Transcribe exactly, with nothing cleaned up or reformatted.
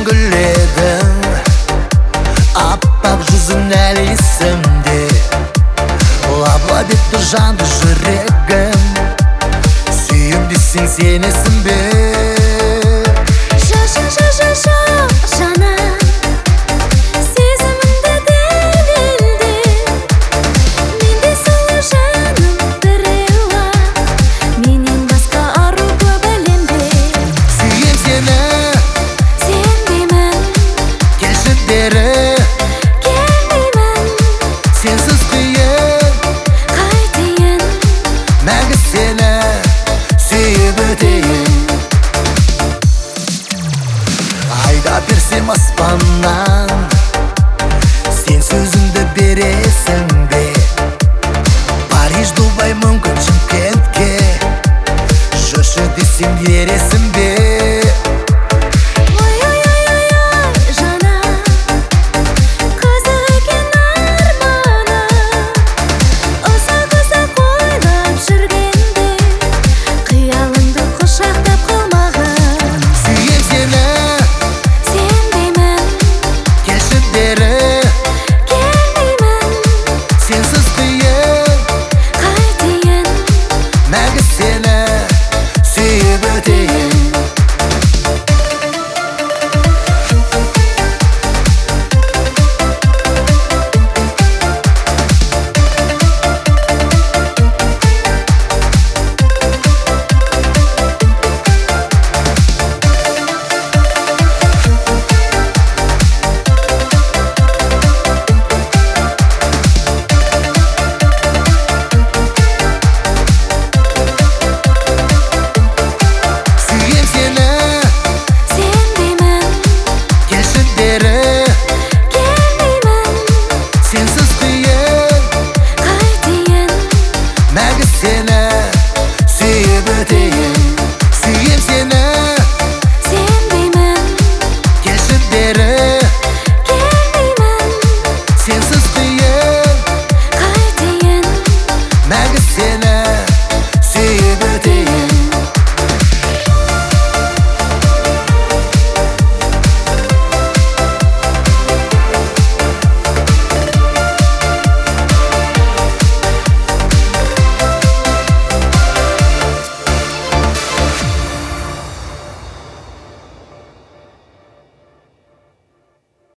gülledin, appak yüzün әлі есімде. Лапла бетті жанды жүрегім, сүйім десең сенесің бе? Жа-жа-жа-жа-жа жаным, сезімімді дәлелде. Менде сұлу жаным біреу-ақ, менен басқа ару көп әлемде. Сүйем сені, сенбеймін, келші бері, келмеймін, сенсіз қиын, қайтейін, мәңгі сені сүйіп өтейін. Айда берсем аспаннан, сен сөзіңді бересің бе? Париж, Дубай, мүмкін Шымкентке, жүрші десем ересің бе?